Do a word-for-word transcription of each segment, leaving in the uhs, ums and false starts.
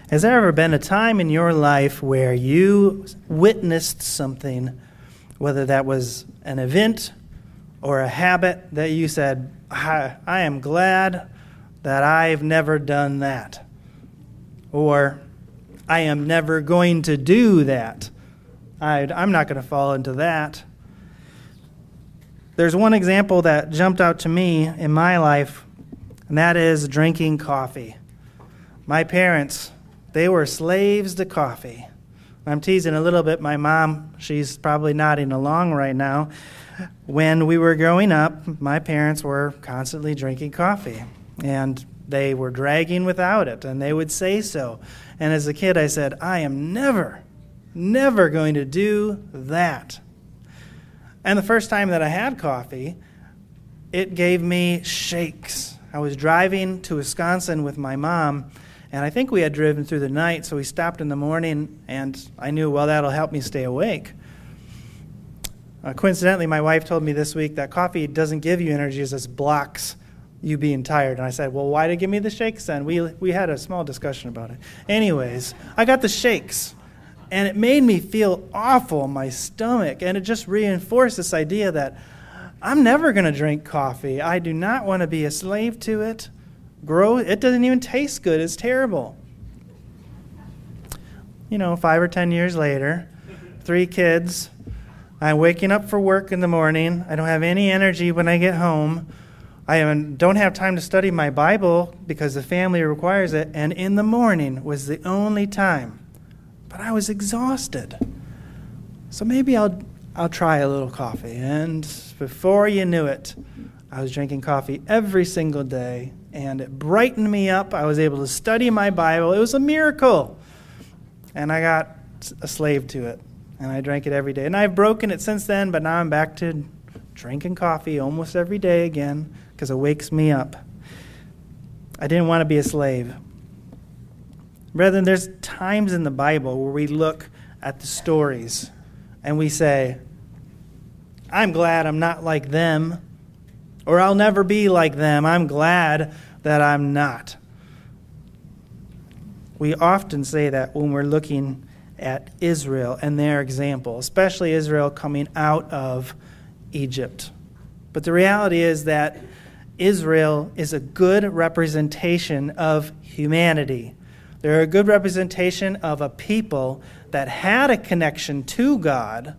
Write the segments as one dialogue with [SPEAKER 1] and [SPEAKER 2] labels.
[SPEAKER 1] Has there ever been a time in your life where you witnessed something, whether that was an event or a habit, that you said, I, I am glad that I've never done that, or I am never going to do that. I, I'm not going to fall into that. There's one example that jumped out to me in my life, and that is drinking coffee. My parents, they were slaves to coffee. I'm teasing a little bit. My mom, she's probably nodding along right now. When we were growing up, my parents were constantly drinking coffee, and they were dragging without it, and they would say so. And as a kid, I said, I am never, never going to do that. And the first time that I had coffee, it gave me shakes. I was driving to Wisconsin with my mom, and I think we had driven through the night, so we stopped in the morning, and I knew, well, that'll help me stay awake. Uh, coincidentally, my wife told me this week that coffee doesn't give you energy, it just blocks you being tired. And I said, well, why did it give me the shakes then? We, we had a small discussion about it. Anyways, I got the shakes, and it made me feel awful in my stomach, and it just reinforced this idea that I'm never going to drink coffee. I do not want to be a slave to it. Grow, it doesn't even taste good. It's terrible. You know, five or ten years later, three kids, I'm waking up for work in the morning. I don't have any energy when I get home. I don't have time to study my Bible because the family requires it. And in the morning was the only time. But I was exhausted. So maybe I'll I'll try a little coffee. And before you knew it, I was drinking coffee every single day. And it brightened me up. I was able to study my Bible. It was a miracle. And I got a slave to it. And I drank it every day. And I've broken it since then, but now I'm back to drinking coffee almost every day again because it wakes me up. I didn't want to be a slave. Brethren, there's times in the Bible where we look at the stories and we say, I'm glad I'm not like them, or I'll never be like them. I'm glad that I'm not. We often say that when we're looking at Israel and their example, especially Israel coming out of Egypt. But the reality is that Israel is a good representation of humanity. They're a good representation of a people that had a connection to God,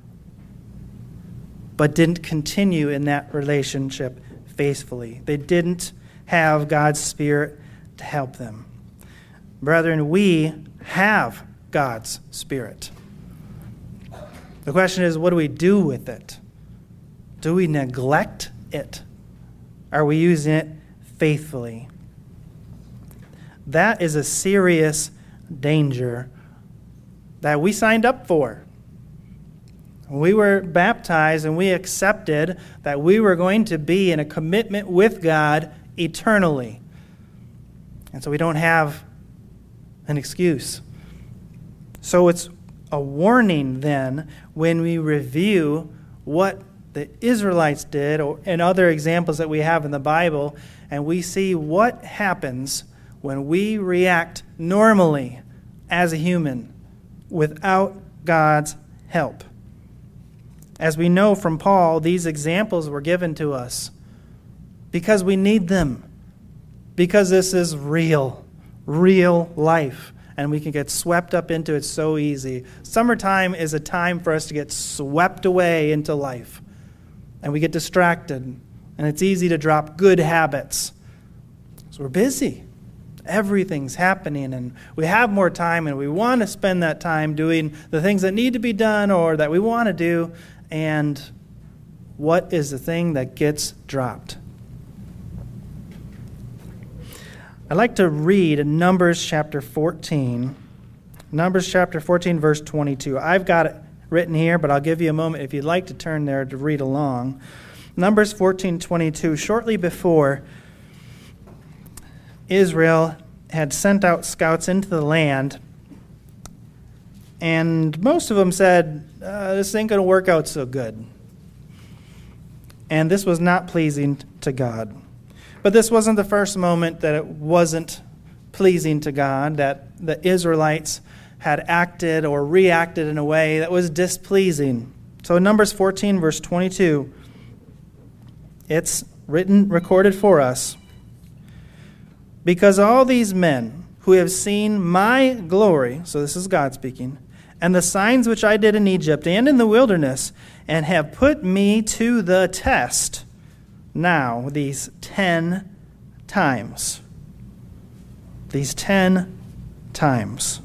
[SPEAKER 1] but didn't continue in that relationship faithfully. They didn't have God's Spirit to help them. Brethren, we have God's Spirit. The question is, what do we do with it? Do we neglect it? Are we using it faithfully? That is a serious danger that we signed up for. We were baptized and we accepted that we were going to be in a commitment with God eternally. And so we don't have an excuse. So it's a warning then when we review what the Israelites did and other examples that we have in the Bible, and we see what happens when we react normally as a human without God's help. As we know from Paul, these examples were given to us because we need them, because this is real, real life, and we can get swept up into it so easy. Summertime is a time for us to get swept away into life, and we get distracted, and it's easy to drop good habits. So we're busy. Everything's happening, and we have more time, and we want to spend that time doing the things that need to be done or that we want to do. And what is the thing that gets dropped? I'd like to read Numbers chapter fourteen. Numbers chapter fourteen, verse twenty-two. I've got it written here, but I'll give you a moment if you'd like to turn there to read along. Numbers fourteen twenty-two. Shortly before Israel had sent out scouts into the land, and most of them said, uh, this ain't going to work out so good. And this was not pleasing to God. But this wasn't the first moment that it wasn't pleasing to God, that the Israelites had acted or reacted in a way that was displeasing. So in Numbers fourteen, verse twenty-two, it's written, recorded for us. Because all these men who have seen my glory, so this is God speaking, and the signs which I did in Egypt and in the wilderness, and have put me to the test now, these ten times. These ten times.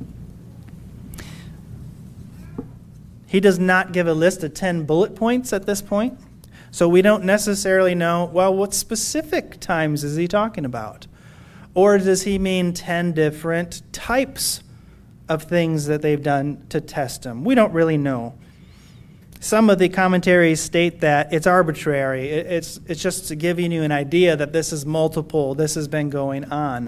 [SPEAKER 1] He does not give a list of ten bullet points at this point, so we don't necessarily know, well, what specific times is he talking about? Or does he mean ten different types of things that they've done to test him? We don't really know. Some of the commentaries state that it's arbitrary. It's, it's just giving you an idea that this is multiple, this has been going on.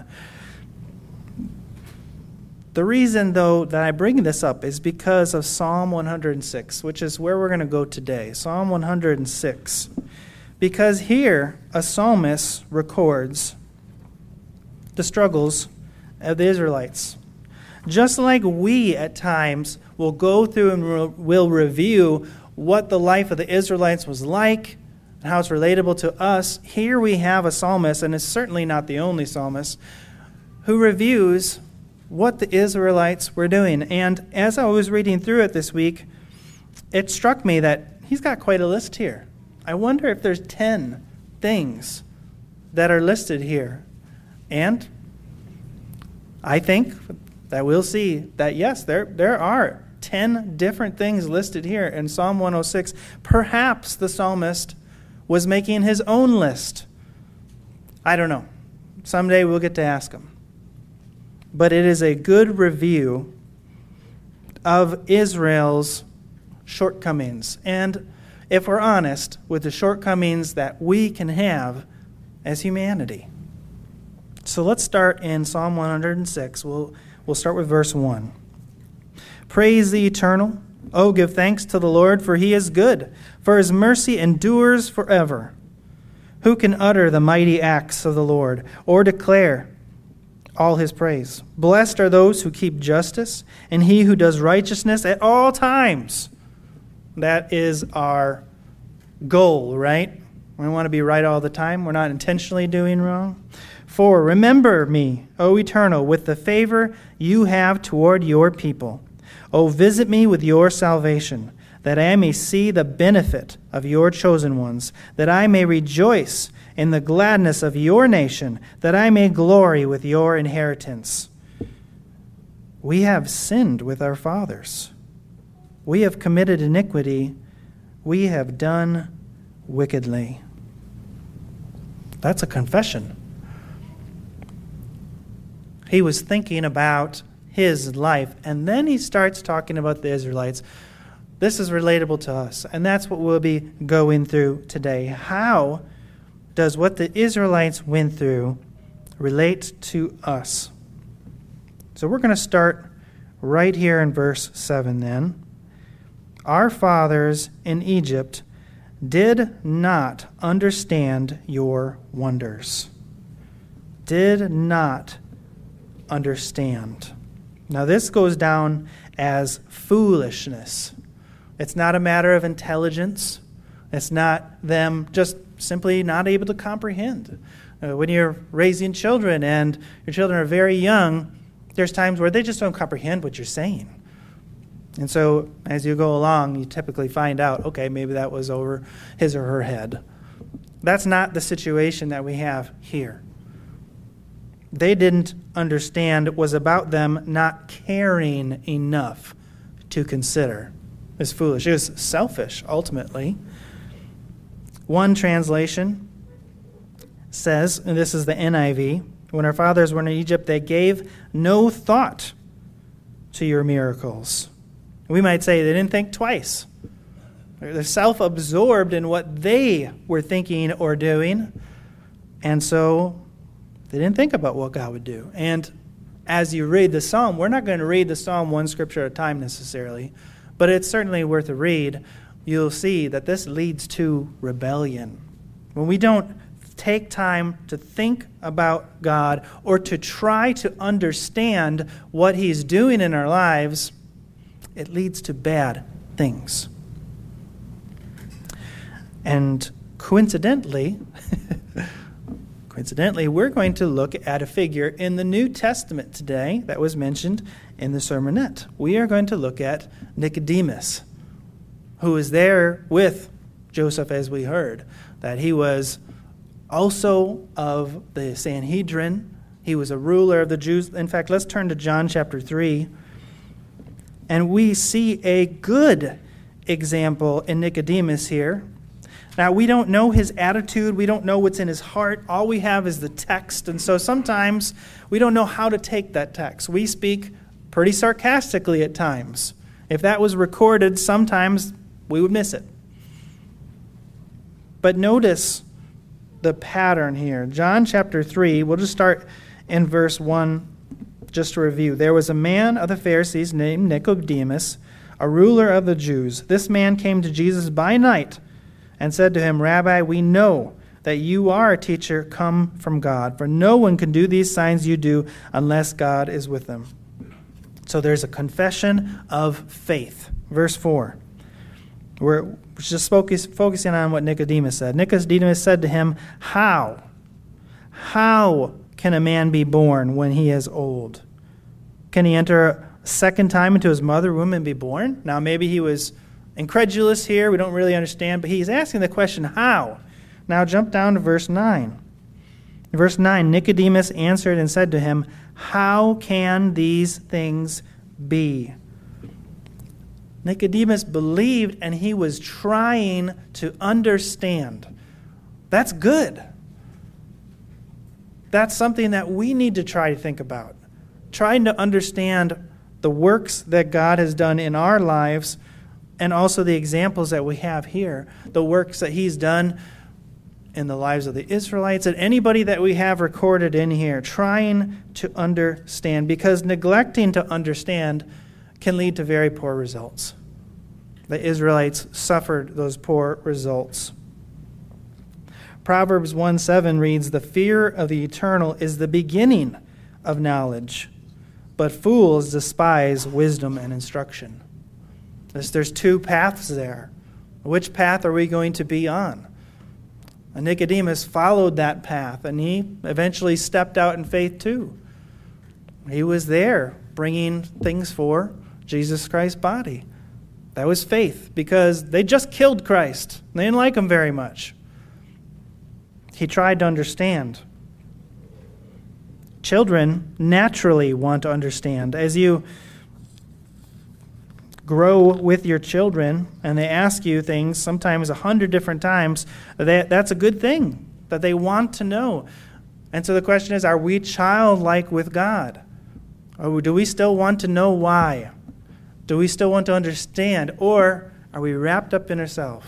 [SPEAKER 1] The reason, though, that I bring this up is because of Psalm one hundred six, which is where we're going to go today. Psalm one hundred six. Because here, a psalmist records the struggles of the Israelites. Just like we at times will go through and re- will review what the life of the Israelites was like and how it's relatable to us, here we have a psalmist, and it's certainly not the only psalmist, who reviews what the Israelites were doing. And as I was reading through it this week, it struck me that he's got quite a list here. I wonder if there's ten things that are listed here. And I think that we'll see that, yes, there, there are ten different things listed here in Psalm one oh six. Perhaps the psalmist was making his own list. I don't know. Someday we'll get to ask him. But it is a good review of Israel's shortcomings. And if we're honest with the shortcomings that we can have as humanity. So let's start in Psalm one hundred six. We'll, we'll start with verse one. Praise the Eternal. Oh, give thanks to the Lord, for he is good, for his mercy endures forever. Who can utter the mighty acts of the Lord, or declare all his praise? Blessed are those who keep justice, and he who does righteousness at all times. That is our goal, right? We want to be right all the time. We're not intentionally doing wrong. For remember me, O Eternal, with the favor you have toward your people. O visit me with your salvation, that I may see the benefit of your chosen ones, that I may rejoice in the gladness of your nation, that I may glory with your inheritance. We have sinned with our fathers. We have committed iniquity. We have done wickedly. That's a confession. He was thinking about his life, and then he starts talking about the Israelites. This is relatable to us, and that's what we'll be going through today. How does what the Israelites went through relate to us? So we're going to start right here in verse seven then. Our fathers in Egypt did not understand your wonders. Did not understand. Now this goes down as foolishness. It's not a matter of intelligence. It's not them just simply not able to comprehend. Uh, when you're raising children and your children are very young, there's times where they just don't comprehend what you're saying. And so as you go along, you typically find out, okay, maybe that was over his or her head. That's not the situation that we have here. They didn't understand it was about them not caring enough to consider. It was foolish. It was selfish, ultimately. One translation says, and this is the N I V, when our fathers were in Egypt, they gave no thought to your miracles. We might say they didn't think twice. They're self-absorbed in what they were thinking or doing, and so they didn't think about what God would do. And as you read the psalm, we're not going to read the psalm one scripture at a time necessarily, but it's certainly worth a read. You'll see that this leads to rebellion. When we don't take time to think about God or to try to understand what He's doing in our lives, it leads to bad things. And coincidentally, coincidentally, we're going to look at a figure in the New Testament today that was mentioned in the sermonette. We are going to look at Nicodemus, who was there with Joseph, as we heard, that he was also of the Sanhedrin. He was a ruler of the Jews. In fact, let's turn to John chapter three. And we see a good example in Nicodemus here. Now, we don't know his attitude. We don't know what's in his heart. All we have is the text. And so sometimes we don't know how to take that text. We speak pretty sarcastically at times. If that was recorded, sometimes we would miss it. But notice the pattern here. John chapter three, we'll just start in verse one just to review. There was a man of the Pharisees named Nicodemus, a ruler of the Jews. This man came to Jesus by night and said to him, Rabbi, we know that you are a teacher come from God, for no one can do these signs you do unless God is with them. So there's a confession of faith. Verse four. We're just focus, focusing on what Nicodemus said. Nicodemus said to him, How? How can a man be born when he is old? Can he enter a second time into his mother's womb and be born? Now, maybe he was incredulous here. We don't really understand. But he's asking the question, how? Now jump down to verse nine. Verse nine, Nicodemus answered and said to him, How can these things be? Nicodemus believed and he was trying to understand. That's good. That's something that we need to try to think about. Trying to understand the works that God has done in our lives and also the examples that we have here, the works that He's done in the lives of the Israelites and anybody that we have recorded in here, trying to understand, because neglecting to understand can lead to very poor results. The Israelites suffered those poor results. Proverbs one seven reads, The fear of the eternal is the beginning of knowledge, but fools despise wisdom and instruction. There's two paths there. Which path are we going to be on? And Nicodemus followed that path, and he eventually stepped out in faith too. He was there bringing things for Jesus Christ's body. That was faith, because they just killed Christ. They didn't like Him very much. He tried to understand. Children naturally want to understand. As you grow with your children and they ask you things sometimes a hundred different times, that, that's a good thing, that they want to know. And so the question is, are we childlike with God? Or do we still want to know why? Do we still want to understand? Or are we wrapped up in ourselves?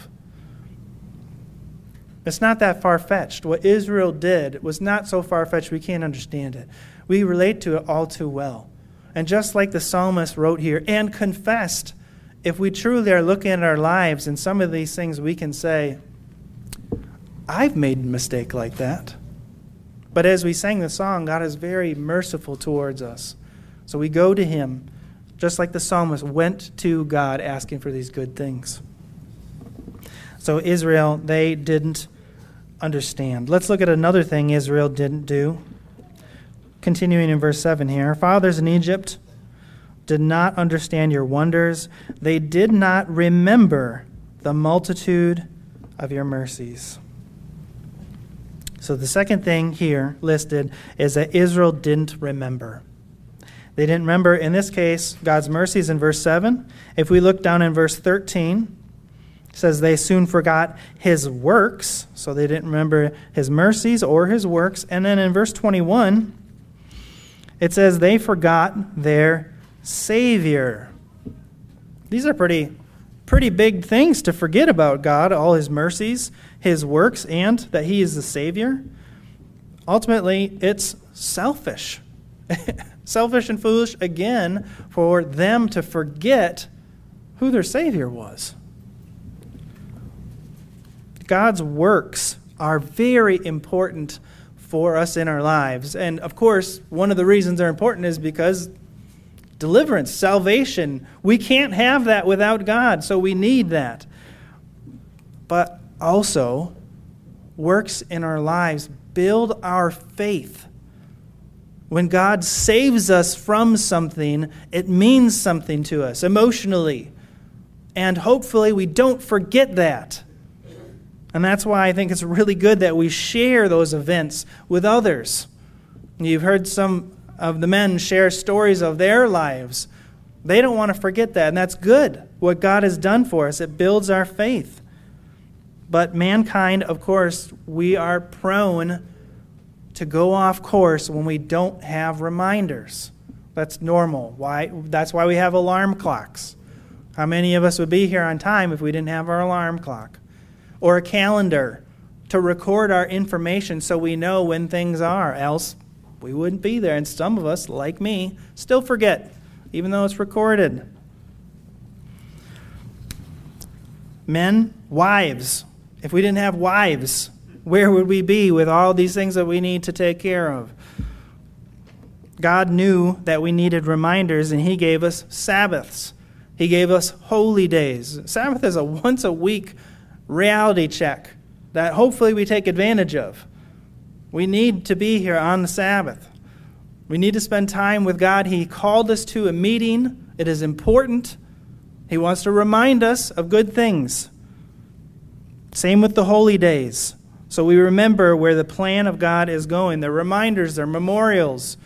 [SPEAKER 1] It's not that far-fetched. What Israel did was not so far-fetched we can't understand it. We relate to it all too well. And just like the psalmist wrote here, and confessed, if we truly are looking at our lives and some of these things, we can say, I've made a mistake like that. But as we sang the song, God is very merciful towards us. So we go to Him, just like the psalmist went to God asking for these good things. So Israel, they didn't understand. Let's look at another thing Israel didn't do. Continuing in verse seven here. Our fathers in Egypt did not understand your wonders. They did not remember the multitude of your mercies. So the second thing here listed is that Israel didn't remember. They didn't remember, in this case, God's mercies in verse seven. If we look down in verse thirteen, it says they soon forgot His works. So they didn't remember His mercies or His works. And then in verse twenty-one, it says they forgot their Savior. These are pretty, pretty big things to forget about God, all His mercies, His works, and that He is the Savior. Ultimately, it's selfish. Selfish and foolish, again, for them to forget who their Savior was. God's works are very important for us in our lives. And of course, one of the reasons they're important is because deliverance, salvation, we can't have that without God, so we need that. But also, works in our lives build our faith. When God saves us from something, it means something to us emotionally. And hopefully we don't forget that. And that's why I think it's really good that we share those events with others. You've heard some of the men share stories of their lives. They don't want to forget that, and that's good. What God has done for us, it builds our faith. But mankind, of course, we are prone to go off course when we don't have reminders. That's normal. Why? That's why we have alarm clocks. How many of us would be here on time if we didn't have our alarm clock? Or a calendar to record our information so we know when things are, else we wouldn't be there. And some of us, like me, still forget, even though it's recorded. Men, wives. If we didn't have wives, where would we be with all these things that we need to take care of? God knew that we needed reminders, and He gave us Sabbaths. He gave us holy days. Sabbath is a once-a-week reality check that hopefully we take advantage of. We need to be here on the Sabbath. We need to spend time with God. He called us to a meeting. It is important. He wants to remind us of good things. Same with the holy days. So we remember where the plan of God is going. They're reminders, they're memorials.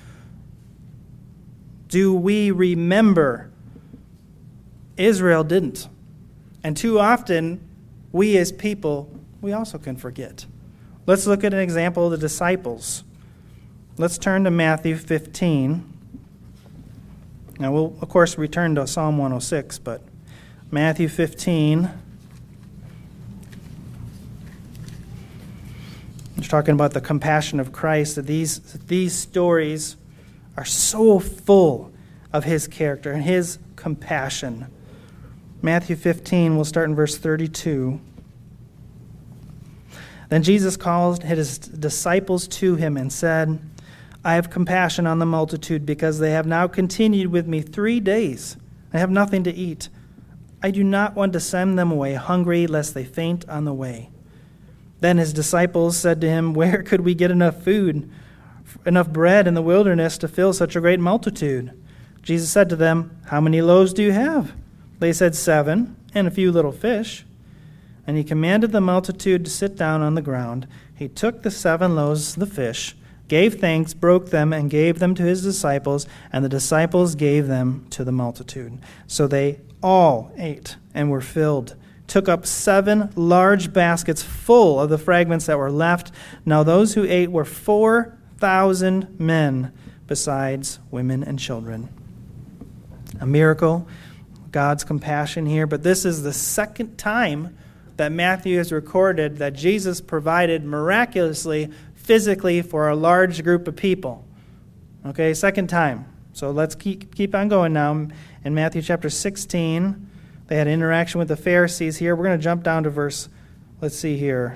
[SPEAKER 1] Do we remember? Israel didn't. And too often, we as people, we also can forget. Let's look at an example of the disciples. Let's turn to Matthew fifteen. Now, we'll, of course, return to Psalm one oh six, but Matthew fifteen. It's talking about the compassion of Christ, that these, these stories are so full of His character and His compassion. Matthew fifteen, we'll start in verse thirty-two. Then Jesus called His disciples to Him and said, I have compassion on the multitude because they have now continued with me three days. They have nothing to eat. I do not want to send them away hungry, lest they faint on the way. Then His disciples said to Him, where could we get enough food, enough bread in the wilderness to fill such a great multitude? Jesus said to them, how many loaves do you have? They said, seven, and a few little fish. And He commanded the multitude to sit down on the ground. He took the seven loaves, the fish, gave thanks, broke them, and gave them to His disciples, and the disciples gave them to the multitude. So they all ate and were filled, took up seven large baskets full of the fragments that were left. Now those who ate were four thousand men, besides women and children. A miracle, God's compassion here, but this is the second time that Matthew has recorded that Jesus provided miraculously, physically, for a large group of people. Okay, second time. So let's keep keep on going now. In Matthew chapter sixteen, they had interaction with the Pharisees here. We're going to jump down to verse, let's see here,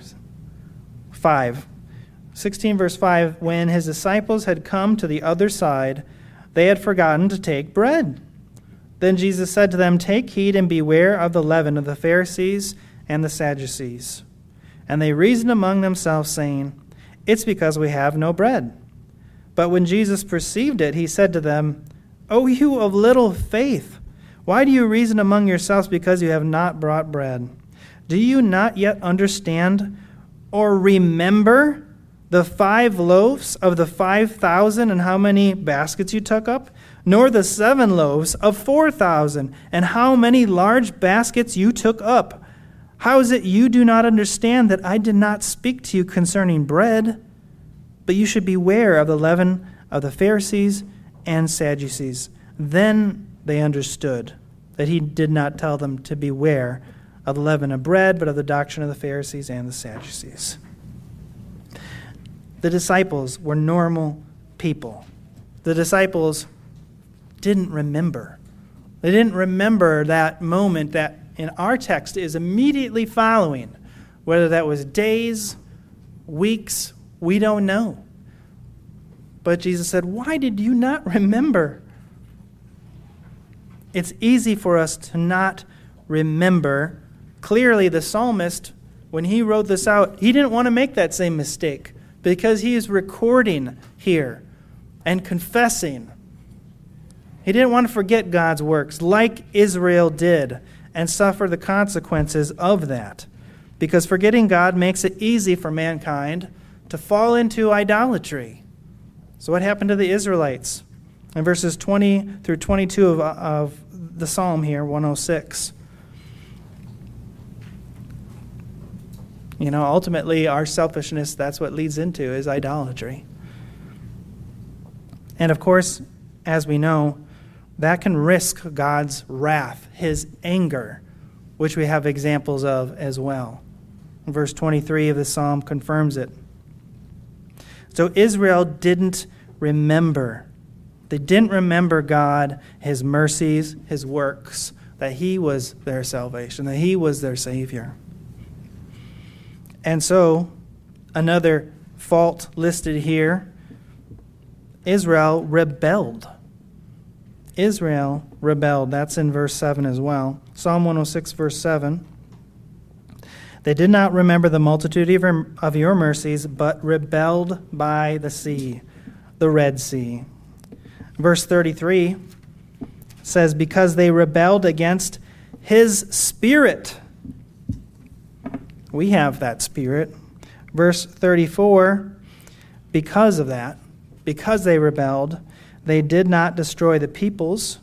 [SPEAKER 1] five. sixteen verse five, when His disciples had come to the other side, they had forgotten to take bread. Then Jesus said to them, take heed and beware of the leaven of the Pharisees and the Sadducees. And they reasoned among themselves, saying, it's because we have no bread. But when Jesus perceived it, He said to them, O you of little faith, why do you reason among yourselves because you have not brought bread? Do you not yet understand or remember the five loaves of the five thousand and how many baskets you took up? Nor the seven loaves of four thousand and how many large baskets you took up? How is it you do not understand that I did not speak to you concerning bread? But you should beware of the leaven of the Pharisees and Sadducees. Then they understood that He did not tell them to beware of the leaven of bread, but of the doctrine of the Pharisees and the Sadducees. The disciples were normal people. The disciples didn't remember. They didn't remember that moment that in our text is immediately following, whether that was days, weeks, we don't know. But Jesus said, why did you not remember? It's easy for us to not remember. Clearly, the psalmist, when he wrote this out, he didn't want to make that same mistake because he is recording here and confessing. He didn't want to forget God's works like Israel did and suffer the consequences of that, because forgetting God makes it easy for mankind to fall into idolatry. So what happened to the Israelites? In verses twenty through twenty-two of, of the psalm here, one oh six. You know, ultimately our selfishness, that's what leads into, is idolatry. And of course, as we know, that can risk God's wrath, his anger, which we have examples of as well. Verse twenty-three of the psalm confirms it. So Israel didn't remember. They didn't remember God, his mercies, his works, that he was their salvation, that he was their Savior. And so, another fault listed here, Israel rebelled. Israel rebelled. That's in verse seven as well. Psalm one oh six, verse seven. They did not remember the multitude of your, of your mercies, but rebelled by the sea, the Red Sea. Verse thirty-three says, because they rebelled against his Spirit. We have that Spirit. Verse thirty-four, because of that, because they rebelled, they did not destroy the peoples.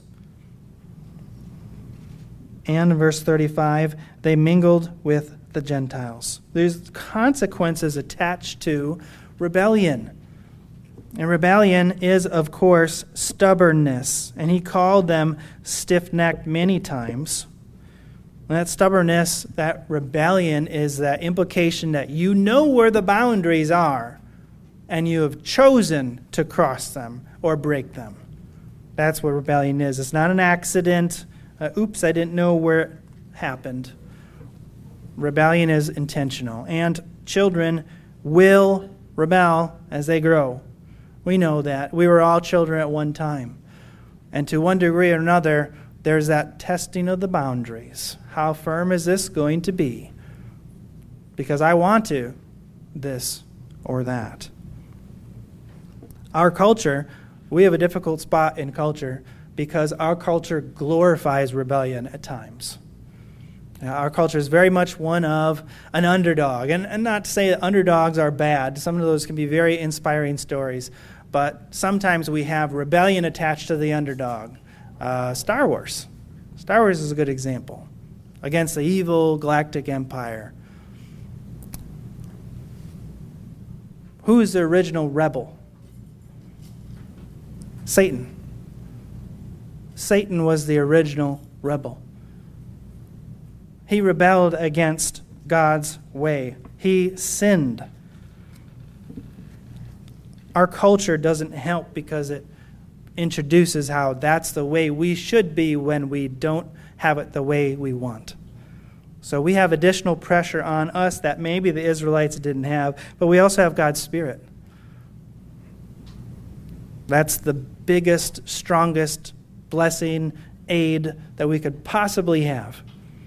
[SPEAKER 1] And verse thirty-five, they mingled with the Gentiles. There's consequences attached to rebellion. And rebellion is, of course, stubbornness. And he called them stiff-necked many times. And that stubbornness, that rebellion, is that implication that you know where the boundaries are, and you have chosen to cross them or break them. That's what rebellion is. It's not an accident. Uh, oops, I didn't know where it happened. Rebellion is intentional. And children will rebel as they grow. We know that. We were all children at one time. And to one degree or another, there's that testing of the boundaries. How firm is this going to be? Because I want to this or that. Our culture, we have a difficult spot in culture because our culture glorifies rebellion at times. Now, our culture is very much one of an underdog. And, and not to say that underdogs are bad. Some of those can be very inspiring stories. But sometimes we have rebellion attached to the underdog. Uh, Star Wars. Star Wars is a good example. Against the evil galactic empire. Who is the original rebel? Satan. Satan was the original rebel. He rebelled against God's way. He sinned. Our culture doesn't help because it introduces how that's the way we should be when we don't have it the way we want. So we have additional pressure on us that maybe the Israelites didn't have, but we also have God's Spirit. That's the biggest, strongest blessing, aid that we could possibly have.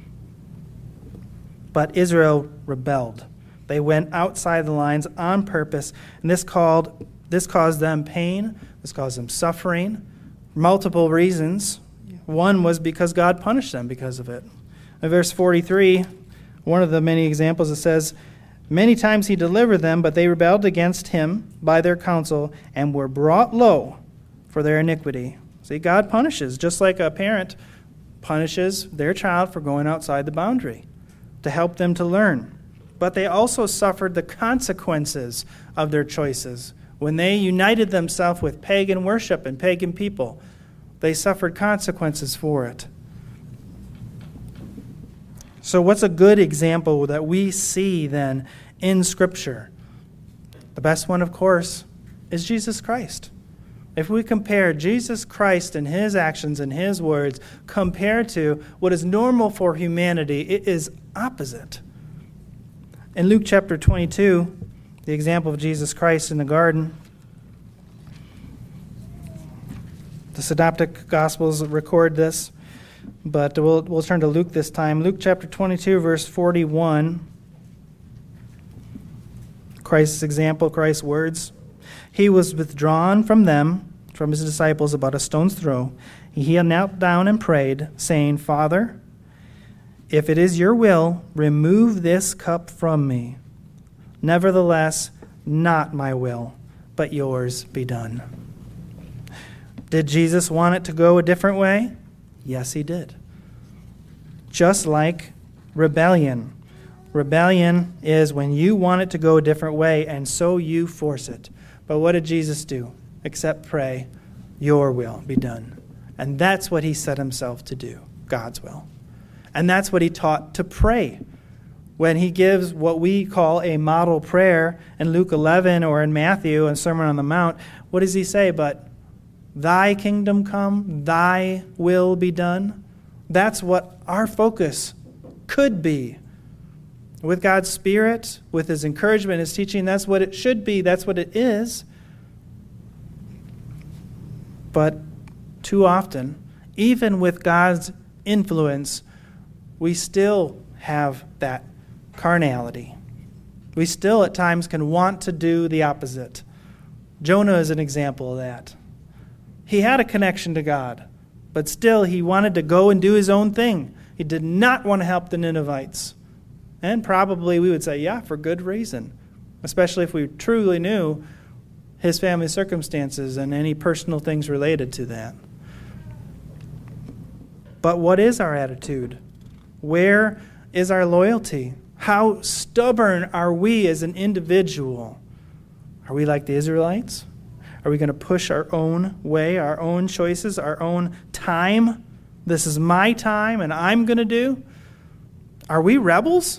[SPEAKER 1] But Israel rebelled. They went outside the lines on purpose, and this called this caused them pain, this caused them suffering, multiple reasons. One was because God punished them because of it. In verse forty-three, one of the many examples, it says, many times he delivered them, but they rebelled against him by their counsel and were brought low for their iniquity. See, God punishes, just like a parent punishes their child for going outside the boundary to help them to learn. But they also suffered the consequences of their choices. When they united themselves with pagan worship and pagan people, they suffered consequences for it. So what's a good example that we see then in Scripture? The best one, of course, is Jesus Christ. If we compare Jesus Christ and his actions and his words compared to what is normal for humanity, it is opposite. In Luke chapter twenty-two, The example of Jesus Christ in the garden. The Synoptic Gospels record this, but we'll, we'll turn to Luke this time. Luke chapter twenty-two, verse forty-one. Christ's example, Christ's words. He was withdrawn from them, from his disciples, about a stone's throw. He knelt down and prayed, saying, Father, if it is your will, remove this cup from me. Nevertheless, not my will, but yours be done. Did Jesus want it to go a different way? Yes, he did. Just like rebellion. Rebellion is when you want it to go a different way, and so you force it. But what did Jesus do? Except pray, your will be done. And that's what he set himself to do, God's will. And that's what he taught to pray. When he gives what we call a model prayer in Luke eleven or in Matthew and Sermon on the Mount, what does he say but, thy kingdom come, thy will be done? That's what our focus could be. With God's Spirit, with his encouragement, his teaching, that's what it should be. That's what it is. But too often, even with God's influence, we still have that carnality. We still at times can want to do the opposite. Jonah is an example of that. He had a connection to God, but still he wanted to go and do his own thing. He did not want to help the Ninevites. And probably we would say, yeah, for good reason, especially if we truly knew his family circumstances and any personal things related to that. But what is our attitude? Where is our loyalty? How stubborn are we as an individual? Are we like the Israelites? Are we going to push our own way, our own choices, our own time? This is my time and I'm going to do? Are we rebels?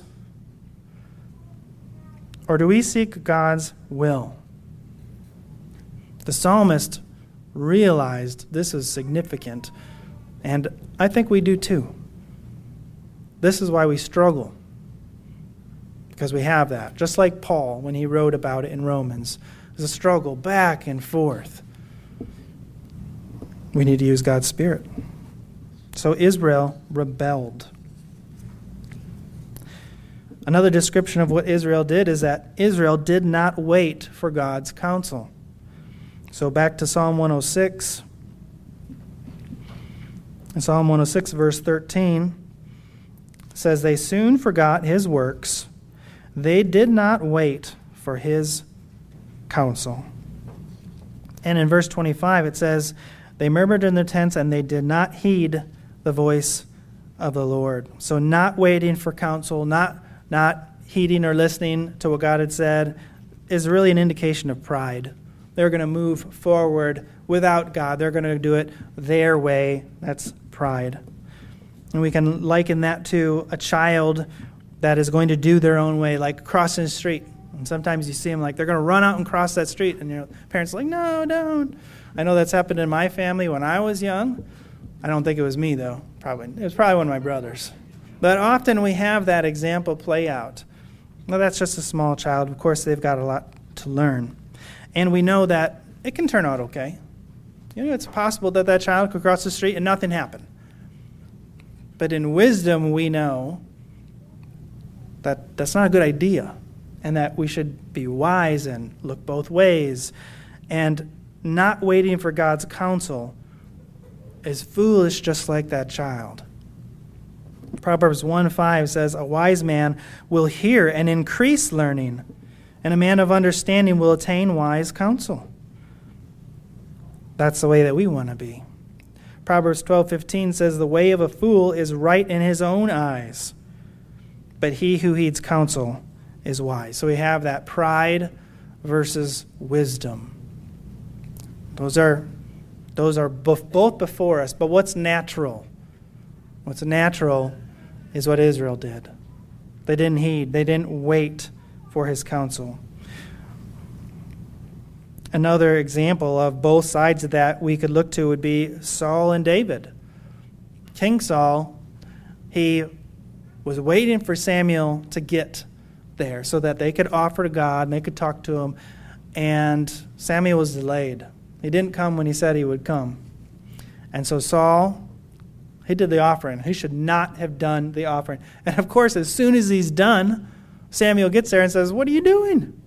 [SPEAKER 1] Or do we seek God's will? The psalmist realized this is significant, and I think we do too. This is why we struggle, because we have that. Just like Paul, when he wrote about it in Romans, there's a struggle back and forth. We need to use God's Spirit. So Israel rebelled. Another description of what Israel did is that Israel did not wait for God's counsel. So back to Psalm one oh six. In Psalm one oh six, verse thirteen, it says, they soon forgot his works. They did not wait for his counsel. And in verse twenty-five, it says, they murmured in their tents and they did not heed the voice of the Lord. So not waiting for counsel, not not heeding or listening to what God had said, is really an indication of pride. They're going to move forward without God. They're going to do it their way. That's pride. And we can liken that to a child that is going to do their own way, like crossing the street. And sometimes you see them like they're going to run out and cross that street, and your parents are like, no, don't. I know that's happened in my family when I was young. I don't think it was me, though. Probably it was probably one of my brothers. But often we have that example play out. Well, that's just a small child. Of course, they've got a lot to learn. And we know that it can turn out okay. You know, it's possible that that child could cross the street and nothing happened. But in wisdom, we know that that's not a good idea, and that we should be wise and look both ways. And not waiting for God's counsel is foolish, just like that child. Proverbs one five says, a wise man will hear and increase learning, and a man of understanding will attain wise counsel. That's the way that we want to be. Proverbs twelve fifteen says, the way of a fool is right in his own eyes, but he who heeds counsel is wise. So we have that pride versus wisdom. Those are, those are both before us, but what's natural? What's natural is what Israel did. They didn't heed. They didn't wait for his counsel. Another example of both sides of that we could look to would be Saul and David. King Saul, he was waiting for Samuel to get there so that they could offer to God and they could talk to him. And Samuel was delayed. He didn't come when he said he would come. And so Saul, he did the offering. He should not have done the offering. And of course, as soon as he's done, Samuel gets there and says, "What are you doing?"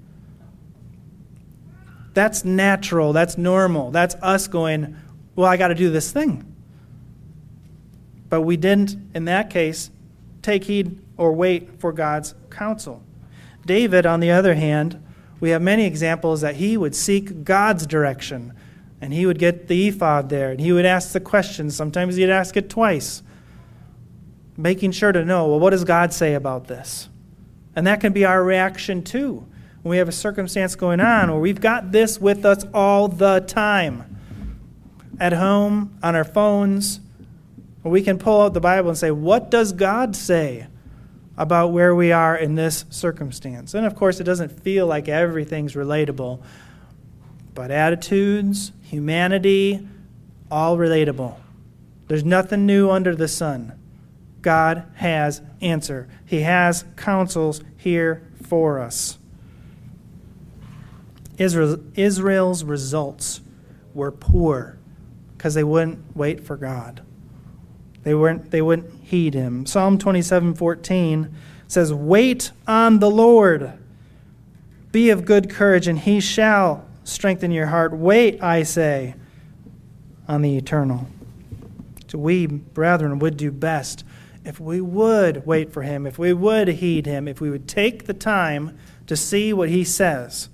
[SPEAKER 1] That's natural. That's normal. That's us going, "Well, I got to do this thing." But we didn't, in that case, take heed or wait for God's counsel. David, on the other hand, we have many examples that he would seek God's direction. And he would get the ephod there, and he would ask the question. Sometimes he'd ask it twice, making sure to know, well, what does God say about this? And that can be our reaction too. When we have a circumstance going on, or we've got this with us all the time. At home, on our phones, we can pull out the Bible and say, what does God say about where we are in this circumstance? And of course, it doesn't feel like everything's relatable. But attitudes, humanity, all relatable. There's nothing new under the sun. God has answer. He has counsels here for us. Israel, Israel's results were poor because they wouldn't wait for God. They weren't. They wouldn't heed him. Psalm twenty-seven fourteen says, "Wait on the Lord. Be of good courage, and he shall strengthen your heart. Wait, I say, on the eternal." So we, brethren, would do best if we would wait for him, if we would heed him, if we would take the time to see what he says.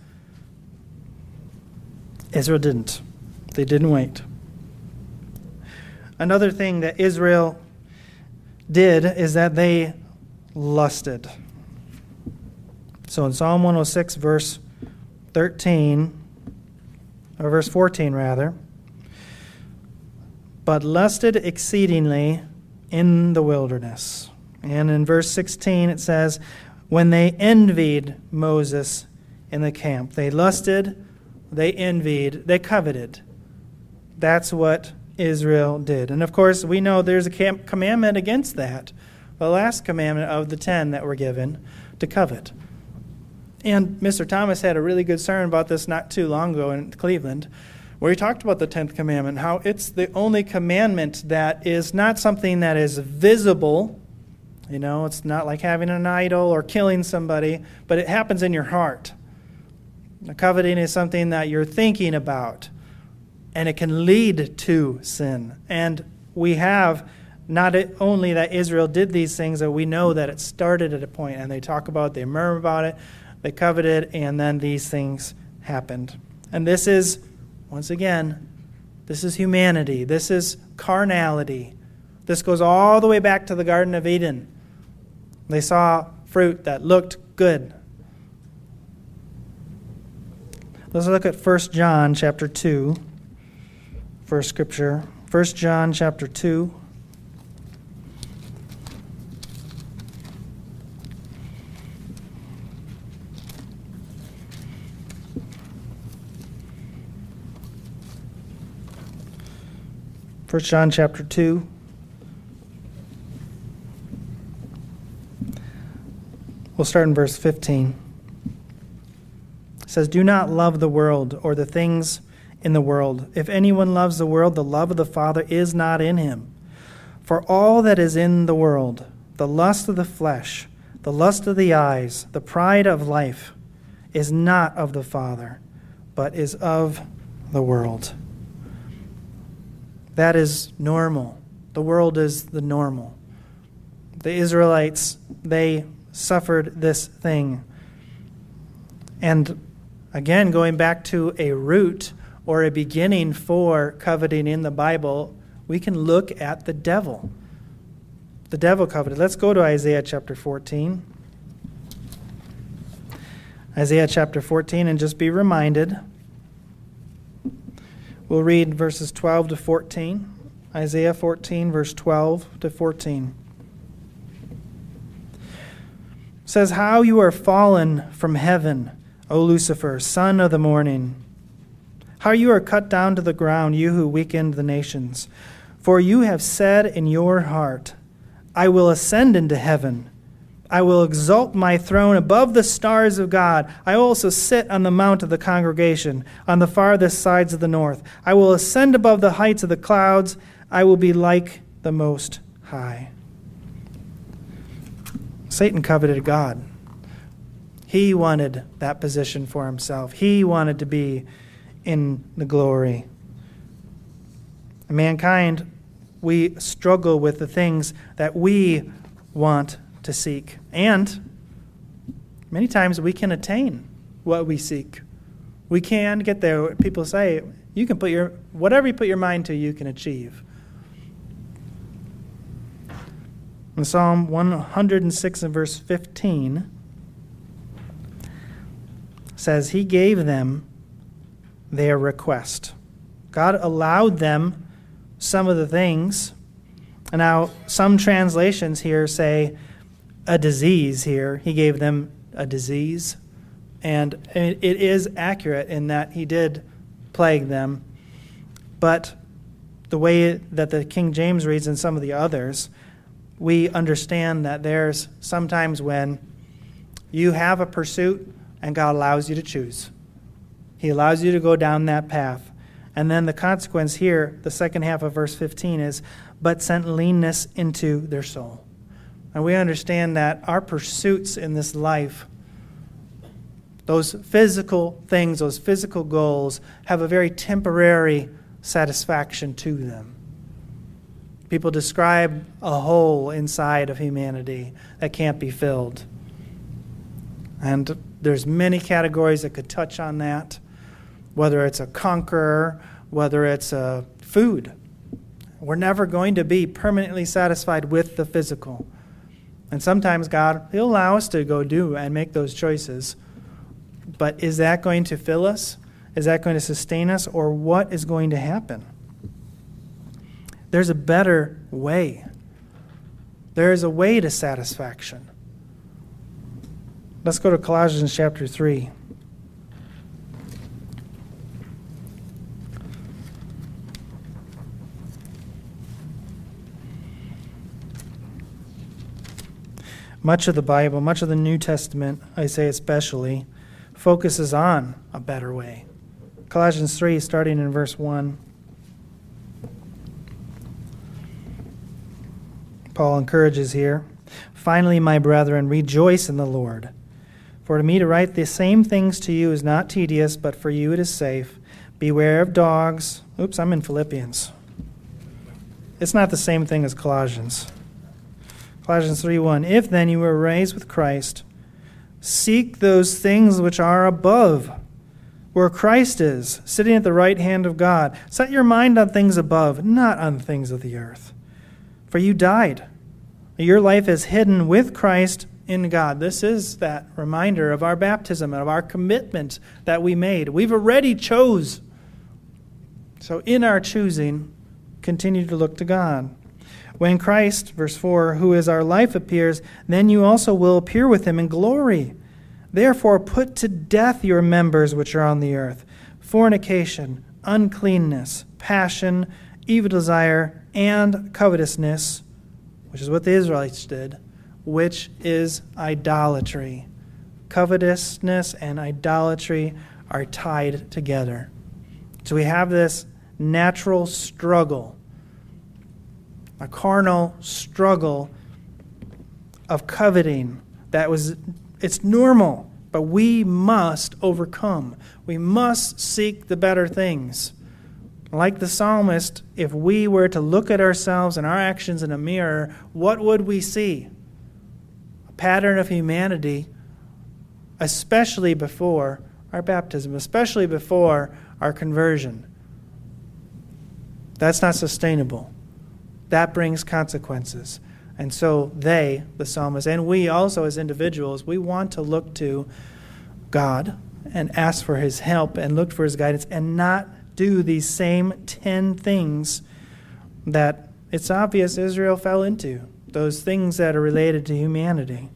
[SPEAKER 1] Israel didn't. They didn't wait. Another thing that Israel did is that they lusted. So in Psalm one oh six, verse thirteen, or verse fourteen rather, "But lusted exceedingly in the wilderness." And in verse sixteen it says, "When they envied Moses in the camp." They lusted, they envied, they coveted. That's what Israel did. And of course, we know there's a commandment against that. The last commandment of the ten that were given, to covet. And Mister Thomas had a really good sermon about this not too long ago in Cleveland, where he talked about the tenth commandment, how it's the only commandment that is not something that is visible. You know, it's not like having an idol or killing somebody, but it happens in your heart. Now, coveting is something that you're thinking about, and it can lead to sin. And we have not only that Israel did these things, but we know that it started at a point, and they talk about it, they murmur about it, they coveted, and then these things happened. And this is, once again, this is humanity. This is carnality. This goes all the way back to the Garden of Eden. They saw fruit that looked good. Let's look at First John chapter two. First scripture, First John chapter two. First John chapter two. We'll start in verse fifteen. It says, "Do not love the world or the things in the world. If anyone loves the world, the love of the Father is not in him. For all that is in the world, the lust of the flesh, the lust of the eyes, the pride of life, is not of the Father, but is of the world." That is normal. The world is the normal. The Israelites, they suffered this thing. And again, going back to a root or a beginning for coveting in the Bible, we can look at the devil. The devil coveted. Let's go to Isaiah chapter fourteen. Isaiah chapter fourteen, and just be reminded. We'll read verses twelve to fourteen. Isaiah fourteen, verse twelve to fourteen. It says, "How you are fallen from heaven, O Lucifer, son of the morning. How you are cut down to the ground, you who weakened the nations. For you have said in your heart, I will ascend into heaven. I will exalt my throne above the stars of God. I will also sit on the mount of the congregation, on the farthest sides of the north. I will ascend above the heights of the clouds. I will be like the Most High. Satan coveted God. He wanted that position for himself. He wanted to be in the glory. Mankind, we struggle with the things that we want to seek. And many times we can attain what we seek. We can get there. People say, you can put your, whatever you put your mind to, you can achieve. In Psalm one hundred six and verse fifteen says, He gave them their request. God allowed them some of the things. And now some translations here say a disease here. He gave them a disease. And it is accurate in that he did plague them. But the way that the King James reads and some of the others, we understand that there's sometimes when you have a pursuit and God allows you to choose. He allows you to go down that path. And then the consequence here, the second half of verse fifteen is, but sent leanness into their soul. And we understand that our pursuits in this life, those physical things, those physical goals, have a very temporary satisfaction to them. People describe a hole inside of humanity that can't be filled. And there's many categories that could touch on that, whether it's a conqueror, whether it's a food. We're never going to be permanently satisfied with the physical. And sometimes God, He'll allow us to go do and make those choices. But is that going to fill us? Is that going to sustain us? Or what is going to happen? There's a better way. There is a way to satisfaction. Let's go to Colossians chapter three. Much of the Bible, much of the New Testament, I say especially, focuses on a better way. Colossians three, starting in verse one. Paul encourages here, finally, my brethren, rejoice in the Lord. For to me to write the same things to you is not tedious, but for you it is safe. Beware of dogs. Oops, I'm in Philippians. It's not the same thing as Colossians. Colossians three one, if then you were raised with Christ, seek those things which are above, where Christ is, sitting at the right hand of God. Set your mind on things above, not on things of the earth. For you died. Your life is hidden with Christ in God. This is that reminder of our baptism and of our commitment that we made. We've already chose. So in our choosing, continue to look to God. When Christ, verse four, who is our life, appears, then you also will appear with him in glory. Therefore put to death your members which are on the earth, fornication, uncleanness, passion, evil desire, and covetousness, which is what the Israelites did, which is idolatry. Covetousness and idolatry are tied together. So we have this natural struggle, a carnal struggle of coveting that was, it's normal, but we must overcome. We must seek the better things. Like the psalmist, if we were to look at ourselves and our actions in a mirror, what would we see? A pattern of humanity, especially before our baptism, especially before our conversion. That's not sustainable. That brings consequences. And so they, the psalmist, and we also as individuals, we want to look to God and ask for his help and look for his guidance and not do these same ten things that it's obvious Israel fell into, those things that are related to humanity.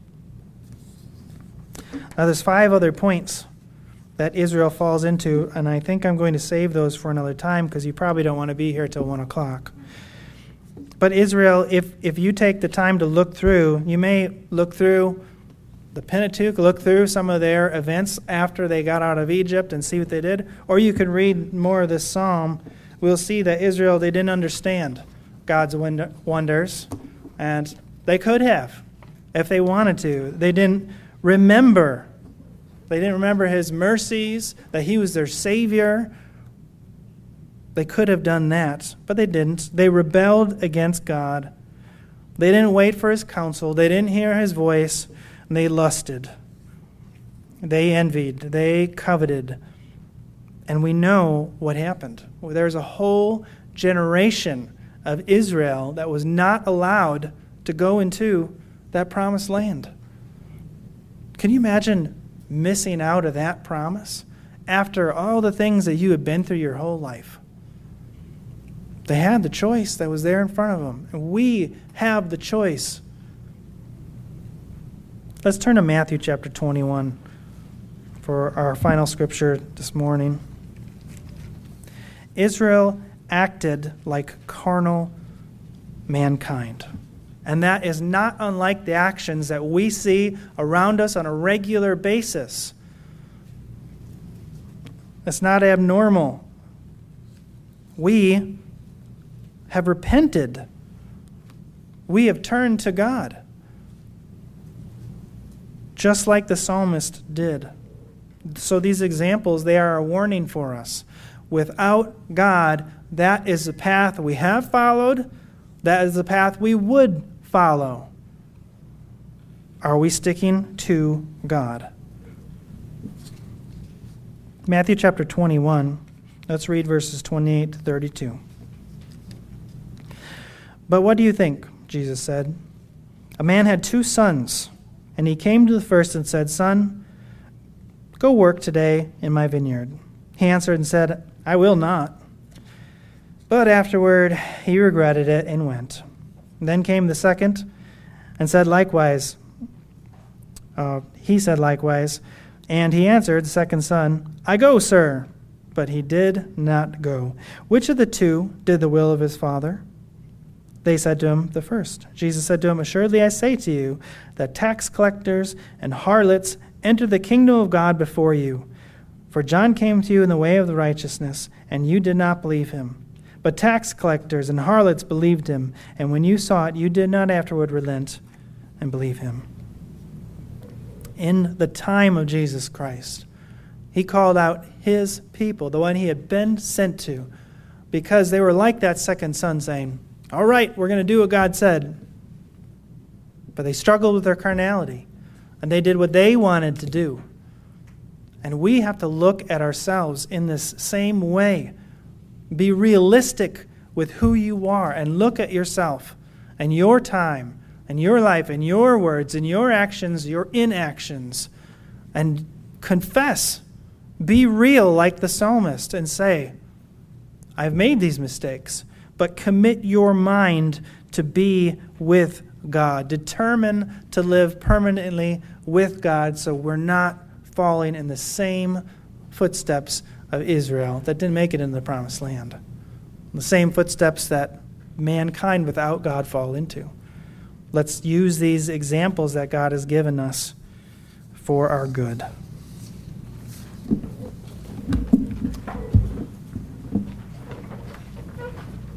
[SPEAKER 1] Now there's five other points that Israel falls into, and I think I'm going to save those for another time because you probably don't want to be here till one o'clock. But Israel, if, if you take the time to look through, you may look through the Pentateuch, look through some of their events after they got out of Egypt and see what they did. Or you could read more of this psalm. We'll see that Israel, they didn't understand God's wonders. And they could have, if they wanted to. They didn't remember. They didn't remember his mercies, that he was their Savior. They could have done that, but they didn't. They rebelled against God. They didn't wait for his counsel. They didn't hear his voice. And they lusted. They envied. They coveted. And we know what happened. There's a whole generation of Israel that was not allowed to go into that promised land. Can you imagine missing out of that promise after all the things that you had been through your whole life? They had the choice that was there in front of them. And we have the choice. Let's turn to Matthew chapter twenty-one for our final scripture this morning. Israel acted like carnal mankind. And that is not unlike the actions that we see around us on a regular basis. It's not abnormal. We have repented. We have turned to God, just like the psalmist did. So these examples, they are a warning for us. Without God, that is the path we have followed. That is the path we would follow. Are we sticking to God? Matthew chapter twenty-one. Let's read verses twenty-eight to thirty-two. But what do you think? Jesus said. A man had two sons, and he came to the first and said, Son, go work today in my vineyard. He answered and said, I will not. But afterward he regretted it and went. Then came the second and said likewise. Uh, he said likewise. And he answered, the second son, I go, sir. But he did not go. Which of the two did the will of his father? They said to him, the first. Jesus said to him, Assuredly I say to you, that tax collectors and harlots enter the kingdom of God before you. For John came to you in the way of the righteousness, and you did not believe him. But tax collectors and harlots believed him, and when you saw it, you did not afterward relent and believe him. In the time of Jesus Christ, he called out his people, the one he had been sent to, because they were like that second son, saying, all right, we're going to do what God said. But they struggled with their carnality, and they did what they wanted to do. And we have to look at ourselves in this same way. Be realistic with who you are, and look at yourself and your time and your life and your words and your actions, your inactions, and confess. Be real like the psalmist and say, I've made these mistakes. But commit your mind to be with God. Determine to live permanently with God so we're not falling in the same footsteps of Israel that didn't make it into the promised land. The same footsteps that mankind without God fall into. Let's use these examples that God has given us for our good.